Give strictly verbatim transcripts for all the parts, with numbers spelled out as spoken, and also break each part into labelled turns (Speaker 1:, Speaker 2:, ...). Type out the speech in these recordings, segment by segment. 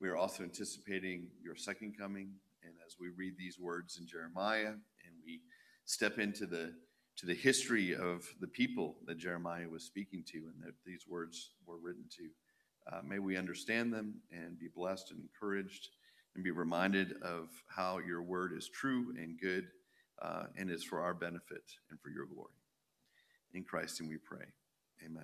Speaker 1: We are also anticipating your second coming. And as we read these words in Jeremiah and we step into the to the history of the people that Jeremiah was speaking to and that these words were written to, uh, may we understand them and be blessed and encouraged and be reminded of how your word is true and good uh, and is for our benefit and for your glory. In Christ, and we pray. Amen.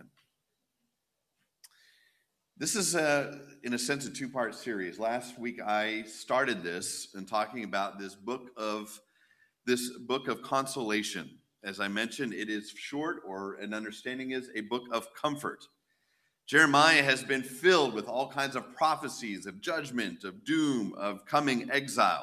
Speaker 1: This is, a, in a sense, a two-part series. Last week, I started this in talking about this book of this book of consolation. As I mentioned, it is short, or an understanding is a book of comfort. Jeremiah has been filled with all kinds of prophecies of judgment, of doom, of coming exile.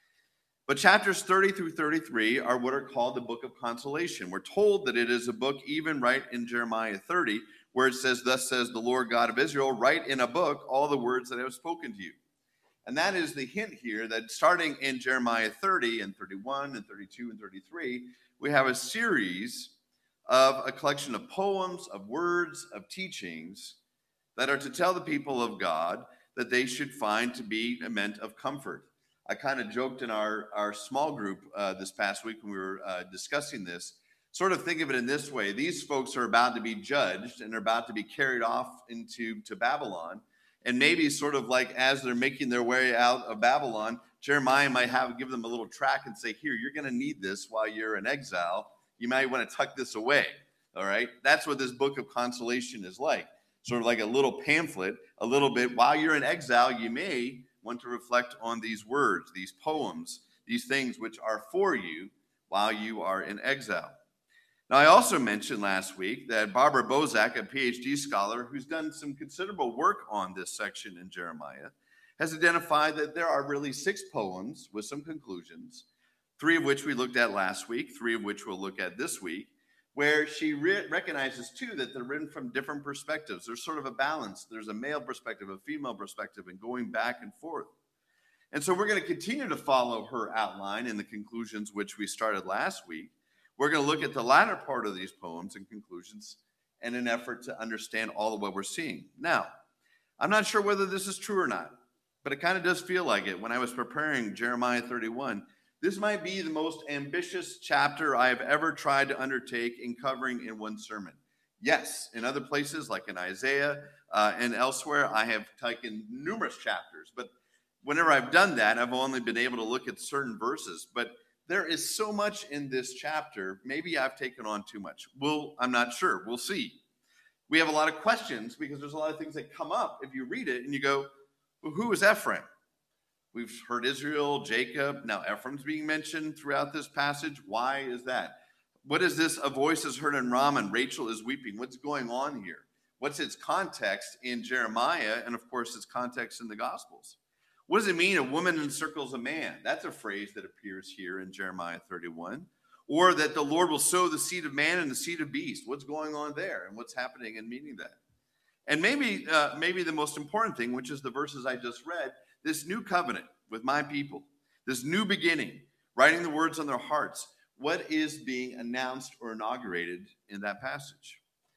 Speaker 1: But chapters thirty through thirty-three are what are called the book of consolation. We're told that it is a book even right in Jeremiah thirty, where it says, "Thus says the Lord God of Israel, write in a book all the words that I have spoken to you." And that is the hint here that starting in Jeremiah thirty and thirty-one and thirty-two and thirty-three, we have a series of a collection of poems, of words, of teachings that are to tell the people of God that they should find to be meant of comfort. I kind of joked in our, our small group uh, this past week when we were uh, discussing this, sort of think of it in this way. These folks are about to be judged and they're about to be carried off into to Babylon. And maybe sort of like as they're making their way out of Babylon, Jeremiah might have give them a little track and say, here, you're going to need this while you're in exile. You might want to tuck this away. All right. That's what this book of consolation is like. Sort of like a little pamphlet, a little bit. While you're in exile, you may want to reflect on these words, these poems, these things which are for you while you are in exile. Now, I also mentioned last week that Barbara Bozak, a P H D scholar who's done some considerable work on this section in Jeremiah, has identified that there are really six poems with some conclusions, three of which we looked at last week, three of which we'll look at this week, where she re- recognizes, too, that they're written from different perspectives. There's sort of a balance. There's a male perspective, a female perspective, and going back and forth. And so we're going to continue to follow her outline in the conclusions which we started last week. We're going to look at the latter part of these poems and conclusions in an effort to understand all of what we're seeing. Now, I'm not sure whether this is true or not, but it kind of does feel like it. When I was preparing Jeremiah thirty-one, this might be the most ambitious chapter I have ever tried to undertake in covering in one sermon. Yes, in other places like in Isaiah uh, and elsewhere, I have taken numerous chapters, but whenever I've done that, I've only been able to look at certain verses. But there is so much in this chapter, maybe I've taken on too much. Well, I'm not sure. We'll see. We have a lot of questions because there's a lot of things that come up if you read it and you go, well, who is Ephraim? We've heard Israel, Jacob. Now Ephraim's being mentioned throughout this passage. Why is that? What is this? A voice is heard in Ramah and Rachel is weeping. What's going on here? What's its context in Jeremiah? And of course, its context in the Gospels. What does it mean, a woman encircles a man? That's a phrase that appears here in Jeremiah thirty-one. Or that the Lord will sow the seed of man and the seed of beast. What's going on there and what's happening in meaning that? And maybe, uh, maybe the most important thing, which is the verses I just read, this new covenant with my people, this new beginning, writing the words on their hearts. What is being announced or inaugurated in that passage?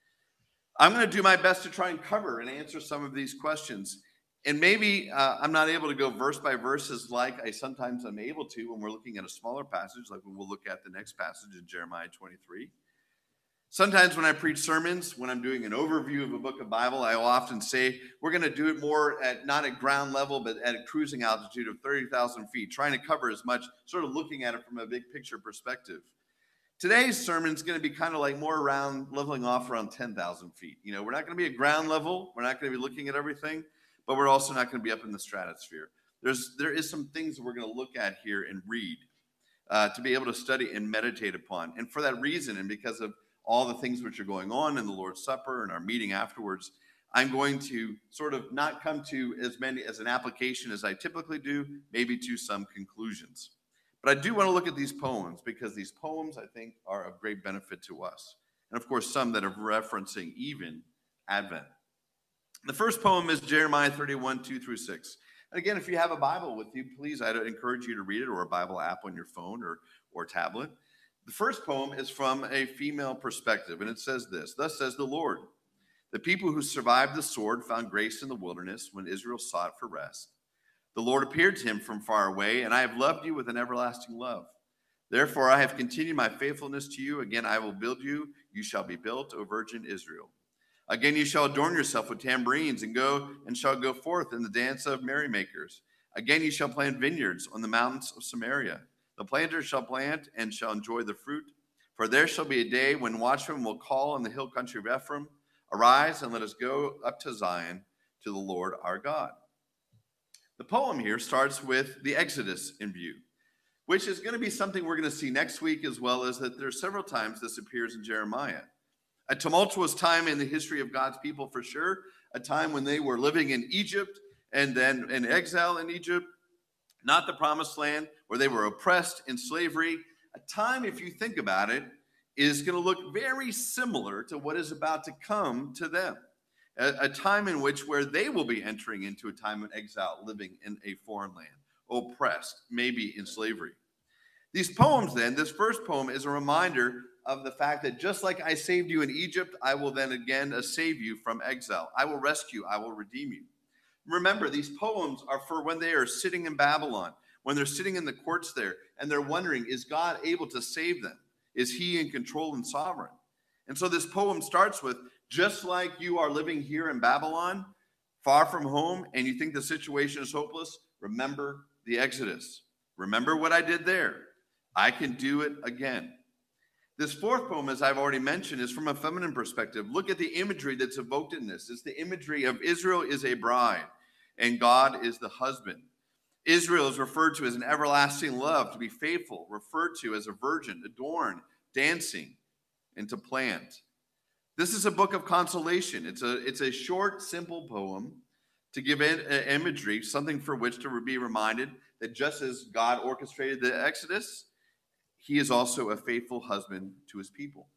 Speaker 1: I'm going to do my best to try and cover and answer some of these questions. And maybe uh, I'm not able to go verse by verse as like I sometimes am able to when we're looking at a smaller passage, like when we'll look at the next passage in Jeremiah twenty-three. Sometimes when I preach sermons, when I'm doing an overview of a book of Bible, I will often say we're going to do it more at not at ground level, but at a cruising altitude of thirty thousand feet, trying to cover as much, sort of looking at it from a big picture perspective. Today's sermon is going to be kind of like more around leveling off around ten thousand feet. You know, we're not going to be at ground level. We're not going to be looking at everything. But we're also not going to be up in the stratosphere. There's, there is some things that we're going to look at here and read uh, to be able to study and meditate upon. And for that reason, and because of all the things which are going on in the Lord's Supper and our meeting afterwards, I'm going to sort of not come to as many as an application as I typically do, maybe to some conclusions. But I do want to look at these poems because these poems, I think, are of great benefit to us. And of course, some that are referencing even Advent. The first poem is Jeremiah thirty-one, two through six. And again, if you have a Bible with you, please, I'd encourage you to read it, or a Bible app on your phone or, or tablet. The first poem is from a female perspective, and it says this: "Thus says the Lord, the people who survived the sword found grace in the wilderness when Israel sought for rest. The Lord appeared to him from far away, and I have loved you with an everlasting love. Therefore I have continued my faithfulness to you. Again I will build you. You shall be built, O virgin Israel. Again you shall adorn yourself with tambourines, and go and shall go forth in the dance of merrymakers. Again you shall plant vineyards on the mountains of Samaria. The planter shall plant and shall enjoy the fruit. For there shall be a day when watchmen will call in the hill country of Ephraim, arise and let us go up to Zion, to the Lord our God. The poem here starts with the Exodus in view, which is going to be something we're going to see next week, as well as that there's several times this appears in Jeremiah. A tumultuous time in the history of God's people for sure, a time when they were living in Egypt and then in exile in Egypt, not the promised land, where they were oppressed in slavery. A time, if you think about it, is going to look very similar to what is about to come to them. A, a time in which where they will be entering into a time of exile, living in a foreign land, oppressed, maybe in slavery. These poems then, this first poem is a reminder of the fact that just like I saved you in Egypt, I will then again uh, save you from exile. I will rescue, I will redeem you. Remember, these poems are for when they are sitting in Babylon, when they're sitting in the courts there, and they're wondering, is God able to save them? Is he in control and sovereign? And so this poem starts with, just like you are living here in Babylon, far from home, and you think the situation is hopeless, remember the Exodus. Remember what I did there. I can do it again. This fourth poem, as I've already mentioned, is from a feminine perspective. Look at the imagery that's evoked in this. It's the imagery of Israel is a bride, and God is the husband. Israel is referred to as an everlasting love, to be faithful, referred to as a virgin, adorned, dancing, and to plant. This is a book of consolation. It's a, it's a short, simple poem to give in, uh, imagery, something for which to be reminded that just as God orchestrated the Exodus, he is also a faithful husband to his people.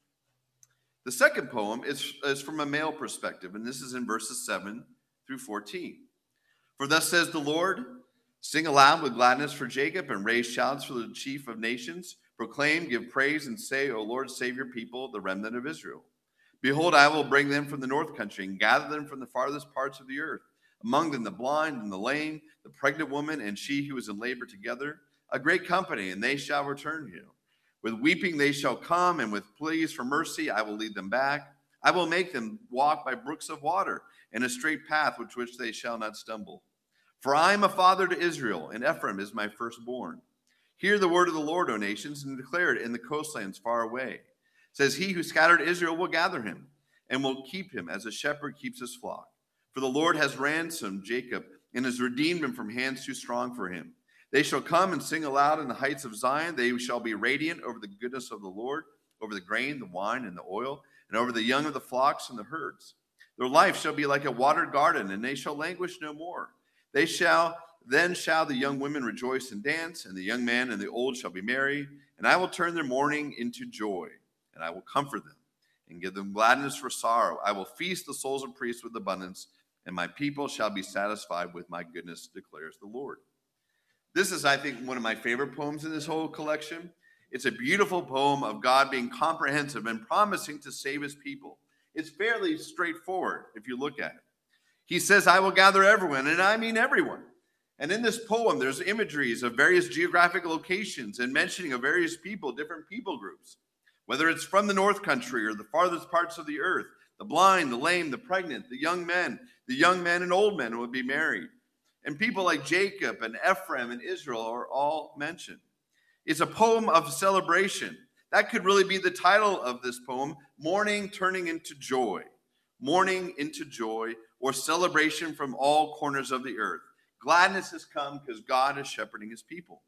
Speaker 1: The second poem is, is from a male perspective, and this is in verses seven through fourteen. For thus says the Lord, sing aloud with gladness for Jacob and raise shouts for the chief of nations. Proclaim, give praise, and say, O Lord, save your people, the remnant of Israel. Behold, I will bring them from the north country and gather them from the farthest parts of the earth. Among them the blind and the lame, the pregnant woman and she who is in labor together, a great company, and they shall return here. With weeping they shall come, and with pleas for mercy I will lead them back. I will make them walk by brooks of water, in a straight path which which they shall not stumble. For I am a father to Israel, and Ephraim is my firstborn. Hear the word of the Lord, O nations, and declare it in the coastlands far away. Says he who scattered Israel will gather him, and will keep him as a shepherd keeps his flock. For the Lord has ransomed Jacob, and has redeemed him from hands too strong for him. They shall come and sing aloud in the heights of Zion. They shall be radiant over the goodness of the Lord, over the grain, the wine, and the oil, and over the young of the flocks and the herds. Their life shall be like a watered garden, and they shall languish no more. They shall, then shall the young women rejoice and dance, and the young man and the old shall be merry. And I will turn their mourning into joy, and I will comfort them, and give them gladness for sorrow. I will feast the souls of priests with abundance, and my people shall be satisfied with my goodness, declares the Lord. This is, I think, one of my favorite poems in this whole collection. It's a beautiful poem of God being comprehensive and promising to save his people. It's fairly straightforward if you look at it. He says, I will gather everyone, and I mean everyone. And in this poem, there's imageries of various geographic locations and mentioning of various people, different people groups. Whether it's from the north country or the farthest parts of the earth, the blind, the lame, the pregnant, the young men, the young men and old men would be married. And people like Jacob and Ephraim and Israel are all mentioned. It's a poem of celebration. That could really be the title of this poem, Mourning Turning into Joy. Mourning into joy, or celebration from all corners of the earth. Gladness has come because God is shepherding his people.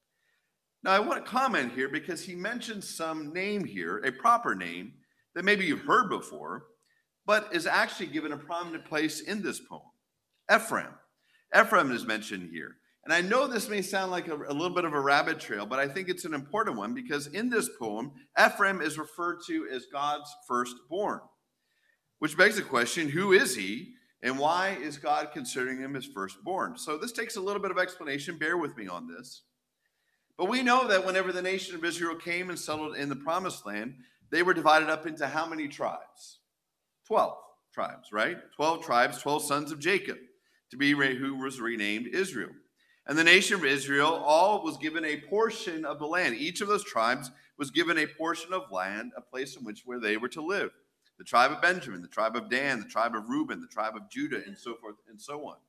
Speaker 1: Now, I want to comment here because he mentions some name here, a proper name, that maybe you've heard before, but is actually given a prominent place in this poem. Ephraim. Ephraim is mentioned here. And I know this may sound like a, a little bit of a rabbit trail, but I think it's an important one because in this poem, Ephraim is referred to as God's firstborn, which begs the question, who is he and why is God considering him his firstborn? So this takes a little bit of explanation. Bear with me on this. But we know that whenever the nation of Israel came and settled in the promised land, they were divided up into how many tribes? Twelve tribes, right? Twelve tribes, twelve sons of Jacob, to be who was renamed Israel. And the nation of Israel all was given a portion of the land. Each of those tribes was given a portion of land, a place in which where they were to live. The tribe of Benjamin, the tribe of Dan, the tribe of Reuben, the tribe of Judah, and so forth and so on.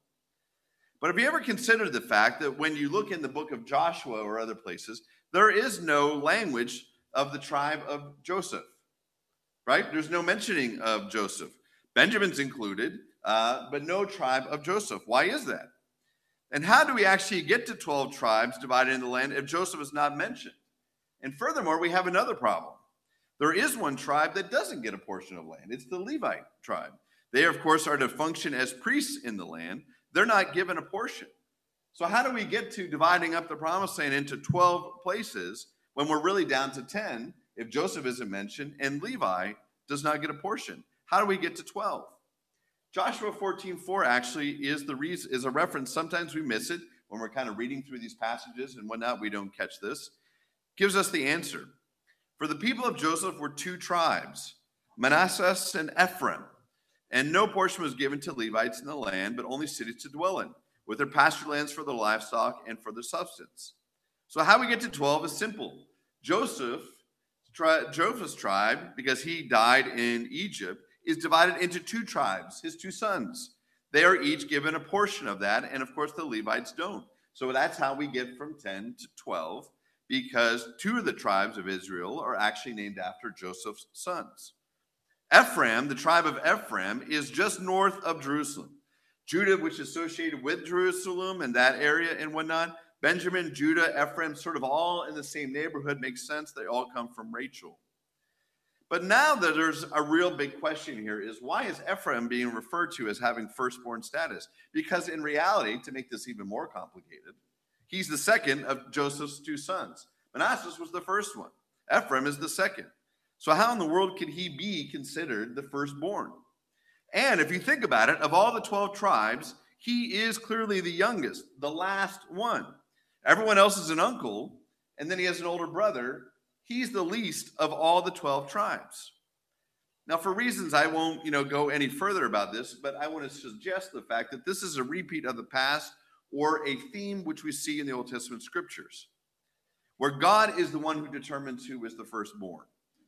Speaker 1: But have you ever considered the fact that when you look in the book of Joshua or other places, there is no language of the tribe of Joseph, right? There's no mentioning of Joseph. Benjamin's included, uh, but no tribe of Joseph. Why is that? And how do we actually get to twelve tribes divided in the land if Joseph is not mentioned? And furthermore, we have another problem. There is one tribe that doesn't get a portion of land. It's the Levite tribe. They, of course, are to function as priests in the land. They're not given a portion. So how do we get to dividing up the promised land into twelve places when we're really down to ten if Joseph isn't mentioned and Levi does not get a portion? How do we get to twelve? Joshua fourteen four actually is the reason, is a reference. Sometimes we miss it when we're kind of reading through these passages and whatnot. We don't catch this. Gives us the answer. For the people of Joseph were two tribes, Manasseh and Ephraim, and no portion was given to Levites in the land, but only cities to dwell in, with their pasture lands for their livestock and for their substance. So how we get to twelve is simple. Joseph, tri- Joseph's tribe, because he died in Egypt, is divided into two tribes, his two sons. They are each given a portion of that, and of course the Levites don't. So that's how we get from ten to twelve, because two of the tribes of Israel are actually named after Joseph's sons. Ephraim, the tribe of Ephraim, is just north of Jerusalem. Judah, which is associated with Jerusalem and that area and whatnot. Benjamin, Judah, Ephraim, sort of all in the same neighborhood, makes sense. They all come from Rachel. But now that there's a real big question here is, why is Ephraim being referred to as having firstborn status? Because in reality, to make this even more complicated, he's the second of Joseph's two sons. Manasseh was the first one. Ephraim is the second. So how in the world could he be considered the firstborn? And if you think about it, of all the twelve tribes, he is clearly the youngest, the last one. Everyone else is an uncle, and then he has an older brother. He's the least of all the twelve tribes. Now, for reasons I won't, you know, go any further about this, but I want to suggest the fact that this is a repeat of the past or a theme which we see in the Old Testament scriptures, where God is the one who determines who is the firstborn.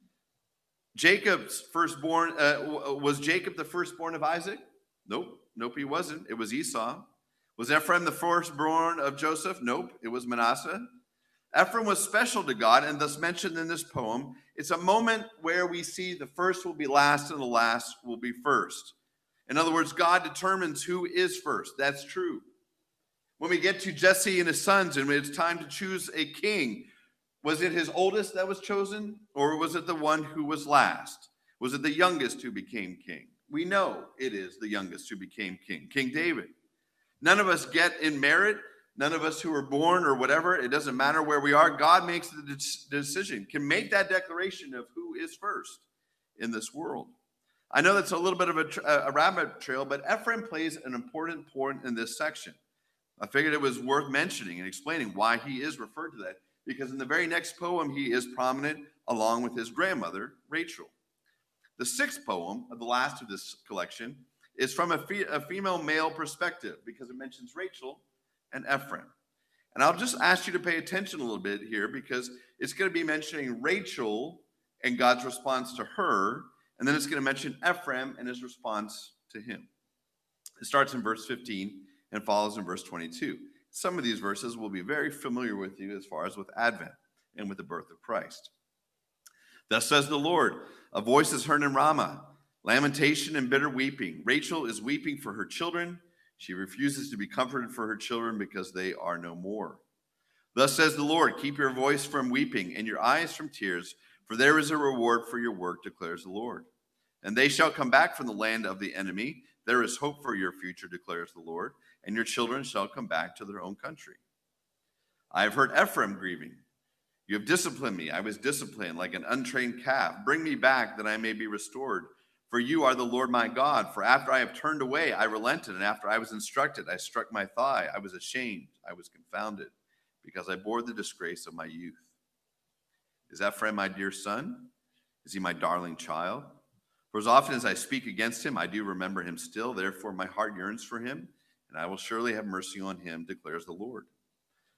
Speaker 1: Jacob's firstborn, uh, was Jacob the firstborn of Isaac? Nope, nope, he wasn't. It was Esau. Was Ephraim the firstborn of Joseph? Nope, it was Manasseh. Ephraim was special to God and thus mentioned in this poem. It's a moment where we see the first will be last and the last will be first. In other words, God determines who is first. That's true. When we get to Jesse and his sons and it's time to choose a king, was it his oldest that was chosen, or was it the one who was last? Was it the youngest who became king? We know it is the youngest who became king, King David. None of us get in merit. None of us who are born or whatever, it doesn't matter where we are. God makes the de- decision, can make that declaration of who is first in this world. I know that's a little bit of a, a rabbit trail, but Ephraim plays an important point in this section. I figured it was worth mentioning and explaining why he is referred to that, because in the very next poem, he is prominent along with his grandmother, Rachel. The sixth poem, of the last of this collection, is from a, fe- a female male perspective, because it mentions Rachel and Ephraim. And I'll just ask you to pay attention a little bit here, because it's going to be mentioning Rachel and God's response to her, and then it's going to mention Ephraim and his response to him. It starts in verse fifteen and follows in verse twenty-two. Some of these verses will be very familiar with you as far as with Advent and with the birth of Christ. Thus says the Lord, a voice is heard in Ramah, lamentation and bitter weeping. Rachel is weeping for her children. She refuses to be comforted for her children because they are no more. Thus says the Lord, keep your voice from weeping and your eyes from tears, for there is a reward for your work, declares the Lord. And they shall come back from the land of the enemy. There is hope for your future, declares the Lord, and your children shall come back to their own country. I have heard Ephraim grieving. You have disciplined me. I was disciplined like an untrained calf. Bring me back that I may be restored. For you are the Lord my God. For after I have turned away, I relented, and after I was instructed, I struck my thigh. I was ashamed. I was confounded, because I bore the disgrace of my youth. Is Ephraim my dear son? Is he my darling child? For as often as I speak against him, I do remember him still. Therefore my heart yearns for him, and I will surely have mercy on him, declares the Lord.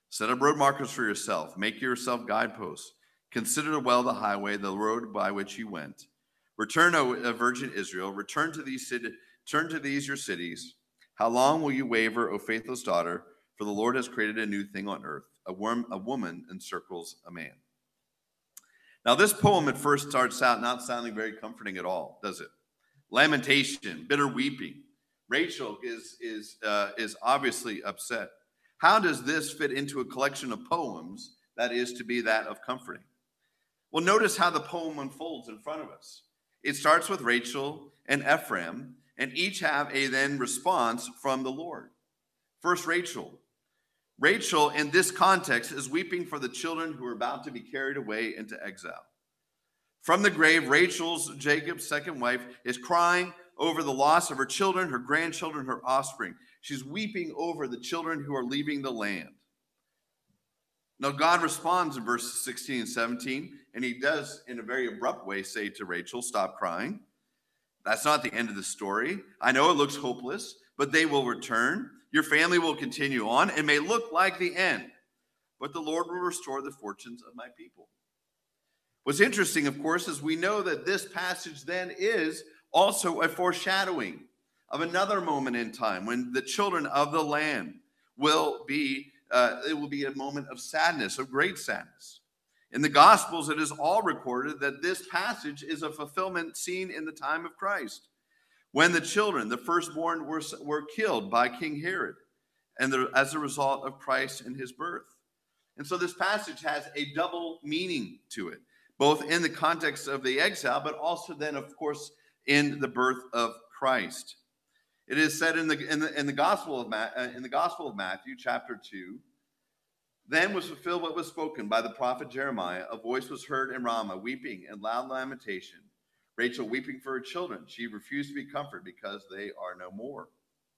Speaker 1: Set up road markers for yourself. Make yourself guideposts. Consider well the highway, the road by which you went. Return, O virgin Israel. Return to these city, turn to these your cities. How long will you waver, O faithless daughter? For the Lord has created a new thing on earth. A, worm, a woman encircles a man. Now, this poem at first starts out not sounding very comforting at all, does it? Lamentation, bitter weeping. Rachel is, is, uh, is obviously upset. How does this fit into a collection of poems that is to be that of comforting? Well, notice how the poem unfolds in front of us. It starts with Rachel and Ephraim, and each have a then response from the Lord. First, Rachel. Rachel, in this context, is weeping for the children who are about to be carried away into exile. From the grave, Rachel's, Jacob's second wife, is crying over the loss of her children, her grandchildren, her offspring. She's weeping over the children who are leaving the land. Now, God responds in verses sixteen and seventeen, and he does, in a very abrupt way, say to Rachel, stop crying. That's not the end of the story. I know it looks hopeless, but they will return. Your family will continue on. It may look like the end, but the Lord will restore the fortunes of my people. What's interesting, of course, is we know that this passage then is also a foreshadowing of another moment in time when the children of the land will be, uh, it will be a moment of sadness, of great sadness. In the Gospels, it is all recorded that this passage is a fulfillment seen in the time of Christ, when the children, the firstborn, were, were killed by King Herod, and the, as a result of Christ and his birth. And so this passage has a double meaning to it, both in the context of the exile, but also then, of course, in the birth of Christ. It is said in the in the in the Gospel of Ma- uh, in the Gospel of Matthew, chapter two. Then was fulfilled what was spoken by the prophet Jeremiah. A voice was heard in Ramah, weeping and loud lamentation. Rachel weeping for her children. She refused to be comforted because they are no more.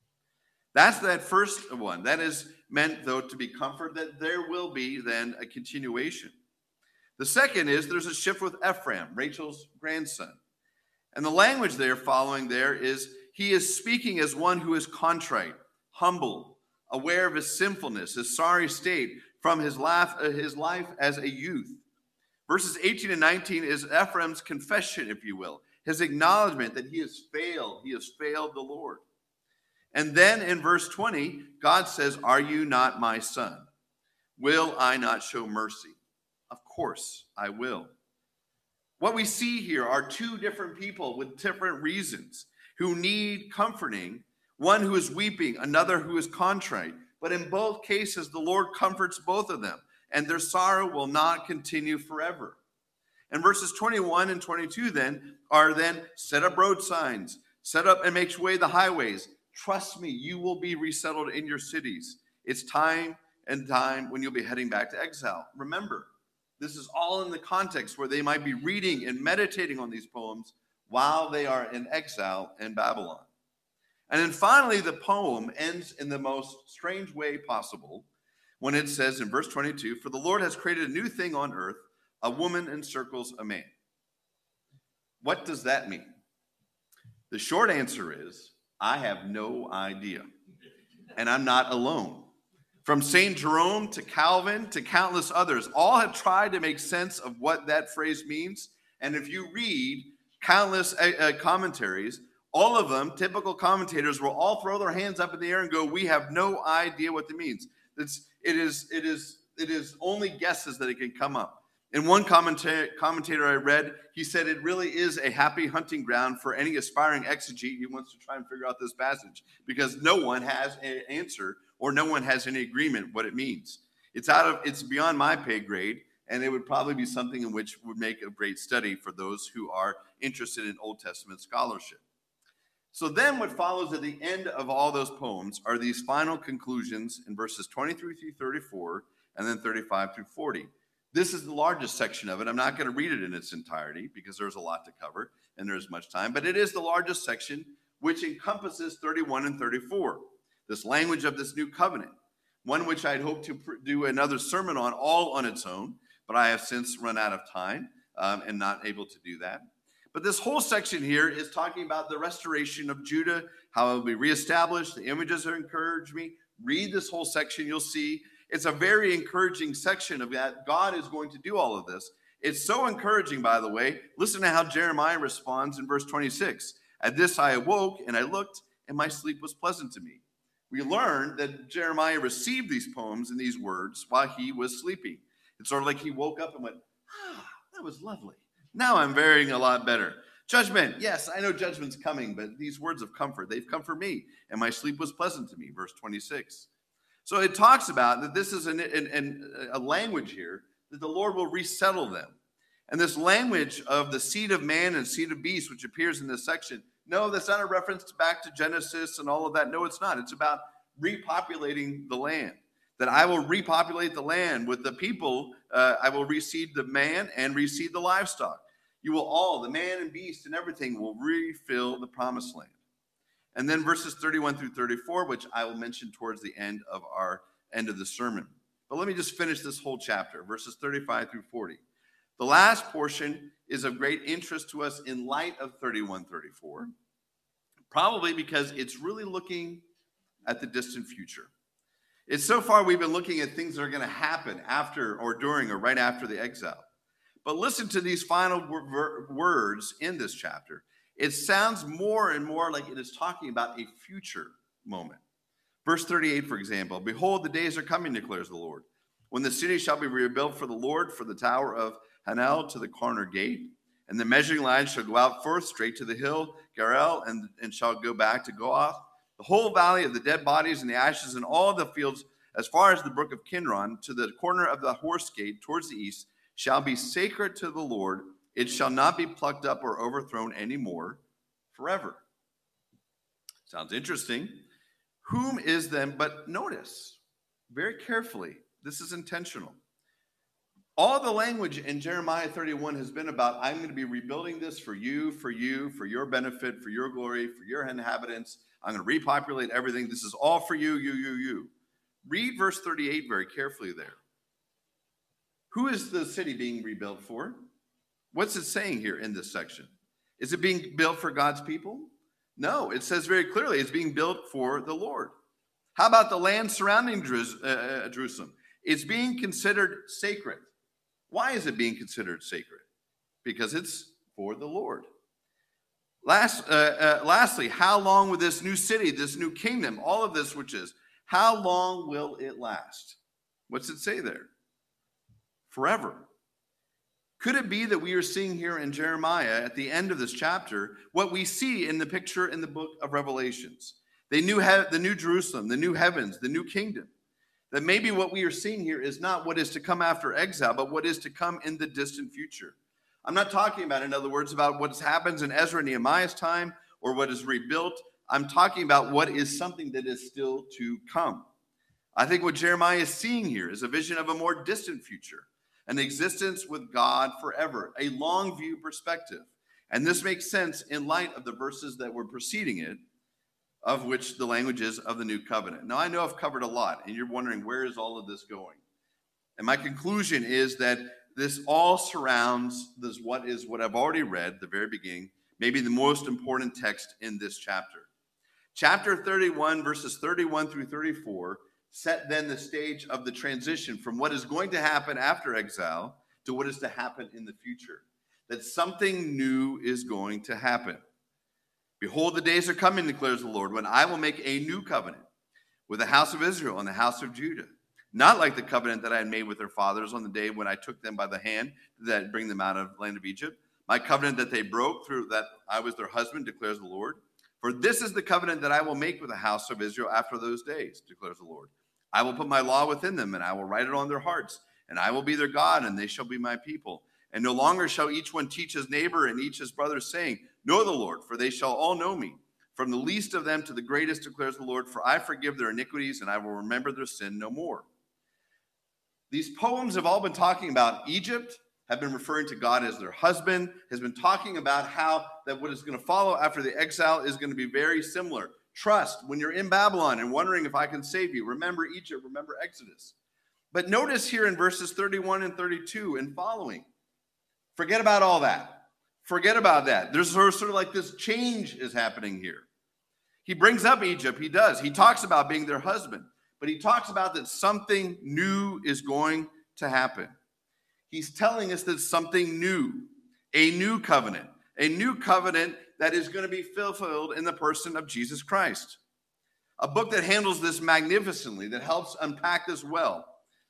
Speaker 1: That's that first one. That is meant, though, to be comfort, that there will be then a continuation. The second is there's a shift with Ephraim, Rachel's grandson. And the language there following there is he is speaking as one who is contrite, humble, aware of his sinfulness, his sorry state from his life, uh, his life as a youth. Verses eighteen and nineteen is Ephraim's confession, if you will, his acknowledgement that he has failed. He has failed the Lord. And then in verse twenty, God says, are you not my son? Will I not show mercy? Of course I will. What we see here are two different people with different reasons who need comforting, one who is weeping, another who is contrite. But in both cases, the Lord comforts both of them, and their sorrow will not continue forever. And verses twenty-one and twenty-two then are then set up road signs, set up and make way the highways. Trust me, you will be resettled in your cities. It's time and time when you'll be heading back to exile. Remember, this is all in the context where they might be reading and meditating on these poems while they are in exile in Babylon. And then finally, the poem ends in the most strange way possible when it says in verse twenty-two, for the Lord has created a new thing on earth, a woman encircles a man. What does that mean? The short answer is, I have no idea. And I'm not alone. From Saint Jerome to Calvin to countless others, all have tried to make sense of what that phrase means. And if you read countless uh, commentaries, all of them, typical commentators, will all throw their hands up in the air and go, we have no idea what it means. It's, it, is, it, is, it is only guesses that it can come up. In one commenta- commentator I read, he said it really is a happy hunting ground for any aspiring exegete who wants to try and figure out this passage, because no one has an answer or no one has any agreement what it means. It's out of, it's beyond my pay grade, and it would probably be something in which would make a great study for those who are interested in Old Testament scholarship. So then what follows at the end of all those poems are these final conclusions in verses twenty-three through thirty-four and then thirty-five through forty. This is the largest section of it. I'm not going to read it in its entirety because there's a lot to cover and there's much time, but it is the largest section which encompasses thirty-one and thirty-four. This language of this new covenant, one which I'd hoped to pr- do another sermon on all on its own, but I have since run out of time um, and not able to do that. But this whole section here is talking about the restoration of Judah, how it will be reestablished. The images have encouraged me. Read this whole section, you'll see. It's a very encouraging section of that. God is going to do all of this. It's so encouraging, by the way. Listen to how Jeremiah responds in verse twenty-six. At this I awoke, and I looked, and my sleep was pleasant to me. We learned that Jeremiah received these poems and these words while he was sleeping. It's sort of like he woke up and went, ah, that was lovely. Now I'm faring a lot better. Judgment, yes, I know judgment's coming, but these words of comfort, they've come for me, and my sleep was pleasant to me, verse twenty-six. So it talks about that this is an, an, an, a language here that the Lord will resettle them. And this language of the seed of man and seed of beast, which appears in this section, no, that's not a reference back to Genesis and all of that. No, it's not. It's about repopulating the land. That I will repopulate the land with the people. Uh, I will reseed the man and reseed the livestock. You will all, the man and beast and everything, will refill the promised land. And then verses thirty-one through thirty-four, which I will mention towards the end of our end of the sermon. But let me just finish this whole chapter, verses thirty-five through forty. The last portion is of great interest to us in light of thirty-one, thirty-four, probably because it's really looking at the distant future. It's so far we've been looking at things that are going to happen after or during or right after the exile. But listen to these final wor- words in this chapter. It sounds more and more like it is talking about a future moment. Verse thirty-eight, for example, behold, the days are coming, declares the Lord, when the city shall be rebuilt for the Lord, for the tower of Hanel to the corner gate, and the measuring line shall go out forth straight to the hill, Garel, and, and shall go back to Goath. The whole valley of the dead bodies and the ashes and all the fields, as far as the brook of Kidron, to the corner of the horse gate towards the east, shall be sacred to the Lord. It shall not be plucked up or overthrown anymore forever. Sounds interesting. Whom is them? But notice very carefully, this is intentional. All the language in Jeremiah thirty-one has been about, I'm going to be rebuilding this for you, for you, for your benefit, for your glory, for your inhabitants. I'm going to repopulate everything. This is all for you, you, you, you. Read verse thirty-eight very carefully there. Who is the city being rebuilt for? What's it saying here in this section? Is it being built for God's people? No, it says very clearly it's being built for the Lord. How about the land surrounding Jerusalem? It's being considered sacred. Why is it being considered sacred? Because it's for the Lord. Last, uh, uh, lastly, how long will this new city, this new kingdom, all of this which is, how long will it last? What's it say there? Forever. Could it be that we are seeing here in Jeremiah at the end of this chapter what we see in the picture in the book of Revelations? The new, he- the new Jerusalem, the new heavens, the new kingdom. That maybe what we are seeing here is not what is to come after exile, but what is to come in the distant future. I'm not talking about, in other words, about what happens in Ezra and Nehemiah's time or what is rebuilt. I'm talking about what is something that is still to come. I think what Jeremiah is seeing here is a vision of a more distant future, an existence with God forever, a long view perspective. And this makes sense in light of the verses that were preceding it, of which the language is of the new covenant. Now, I know I've covered a lot, and you're wondering, where is all of this going? And my conclusion is that this all surrounds this what is what I've already read at the very beginning, maybe the most important text in this chapter. Chapter thirty-one, verses thirty-one through thirty-four, set then the stage of the transition from what is going to happen after exile to what is to happen in the future. That something new is going to happen. Behold, the days are coming, declares the Lord, when I will make a new covenant with the house of Israel and the house of Judah. Not like the covenant that I had made with their fathers on the day when I took them by the hand to bring them out of the land of Egypt. My covenant that they broke through that I was their husband, declares the Lord. For this is the covenant that I will make with the house of Israel after those days, declares the Lord. I will put my law within them, and I will write it on their hearts, and I will be their God, and they shall be my people. And no longer shall each one teach his neighbor and each his brother, saying, Know the Lord, for they shall all know me. From the least of them to the greatest, declares the Lord, for I forgive their iniquities, and I will remember their sin no more. These poems have all been talking about Egypt, have been referring to God as their husband, has been talking about how that what is going to follow after the exile is going to be very similar. Trust when you're in Babylon and wondering if I can save you. Remember Egypt, remember Exodus. But notice here in verses thirty-one and thirty-two and following, forget about all that. Forget about that. There's sort of like this change is happening here. He brings up Egypt. He does. He talks about being their husband. but he talks about that something new is going to happen. He's telling us that something new, a new covenant, a new covenant that is going to be fulfilled in the person of Jesus Christ. A book that handles this magnificently, that helps unpack this well,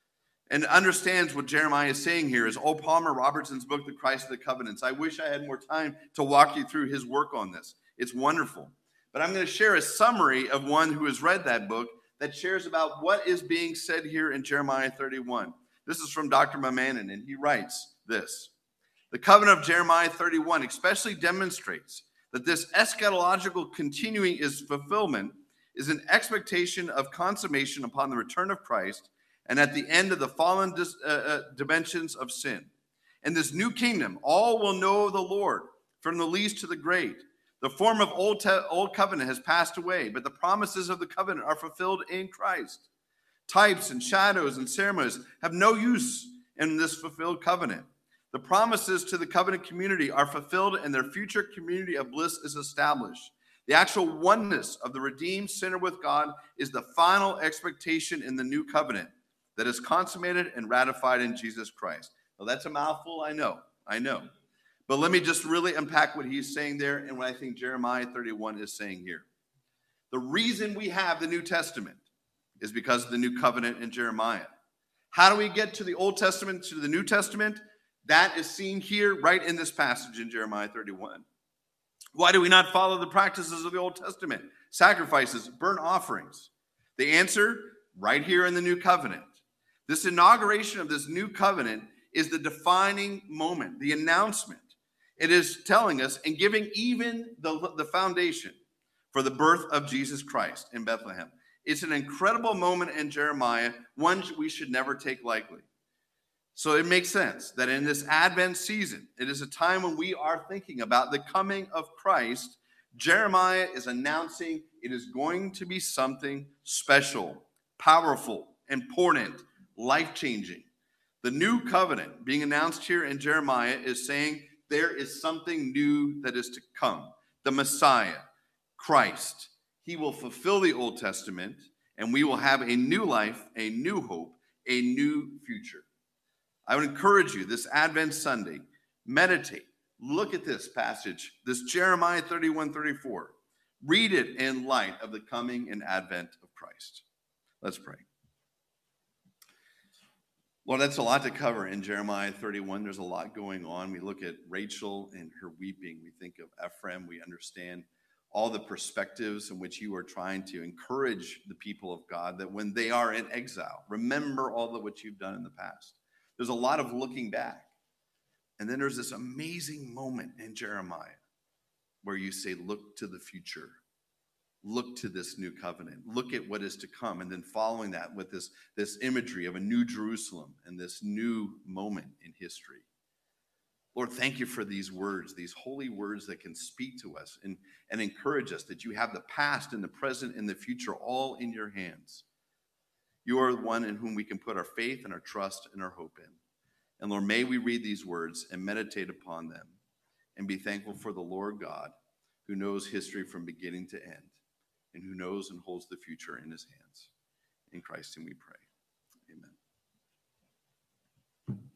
Speaker 1: and understands what Jeremiah is saying here is O. Palmer Robertson's book, The Christ of the Covenants. I wish I had more time to walk you through his work on this. It's wonderful. But I'm going to share a summary of one who has read that book that shares about what is being said here in Jeremiah thirty-one. This is from Doctor Mamanin, and he writes this. The covenant of Jeremiah thirty-one especially demonstrates that this eschatological continuing is fulfillment is an expectation of consummation upon the return of Christ and at the end of the fallen dis, uh, uh, dimensions of sin. In this new kingdom, all will know the Lord, from the least to the great. The form of old, te- old covenant has passed away, but the promises of the covenant are fulfilled in Christ. Types and shadows and ceremonies have no use in this fulfilled covenant. The promises to the covenant community are fulfilled and their future community of bliss is established. The actual oneness of the redeemed sinner with God is the final expectation in the new covenant that is consummated and ratified in Jesus Christ. Well, that's a mouthful, I know, I know. But let me just really unpack what he's saying there and what I think Jeremiah thirty-one is saying here. The reason we have the New Testament is because of the new covenant in Jeremiah. How do we get to the Old Testament to the New Testament? That is seen here right in this passage in Jeremiah thirty-one. Why do we not follow the practices of the Old Testament? Sacrifices, burnt offerings. The answer, right here in the new covenant. This inauguration of this new covenant is the defining moment, the announcement. It is telling us and giving even the, the foundation for the birth of Jesus Christ in Bethlehem. It's an incredible moment in Jeremiah, one we should never take lightly. So it makes sense that in this Advent season, it is a time when we are thinking about the coming of Christ. Jeremiah is announcing it is going to be something special, powerful, important, life-changing. The new covenant being announced here in Jeremiah is saying there is something new that is to come. The Messiah, Christ. He will fulfill the Old Testament, and we will have a new life, a new hope, a new future. I would encourage you this Advent Sunday, meditate, look at this passage, this Jeremiah thirty-one thirty-four. Read it in light of the coming and advent of Christ. Let's pray. Lord, that's a lot to cover in Jeremiah thirty-one. There's a lot going on. We look at Rachel and her weeping. We think of Ephraim. We understand all the perspectives in which you are trying to encourage the people of God that when they are in exile, remember all of what you've done in the past. There's a lot of looking back. And then there's this amazing moment in Jeremiah where you say, look to the future. Look to this new covenant. Look at what is to come. And then following that with this, this imagery of a new Jerusalem and this new moment in history. Lord, thank you for these words, these holy words that can speak to us and, and encourage us that you have the past and the present and the future all in your hands. You are the one in whom we can put our faith and our trust and our hope in. And Lord, may we read these words and meditate upon them and be thankful for the Lord God who knows history from beginning to end and who knows and holds the future in his hands. In Christ, and we pray. Amen.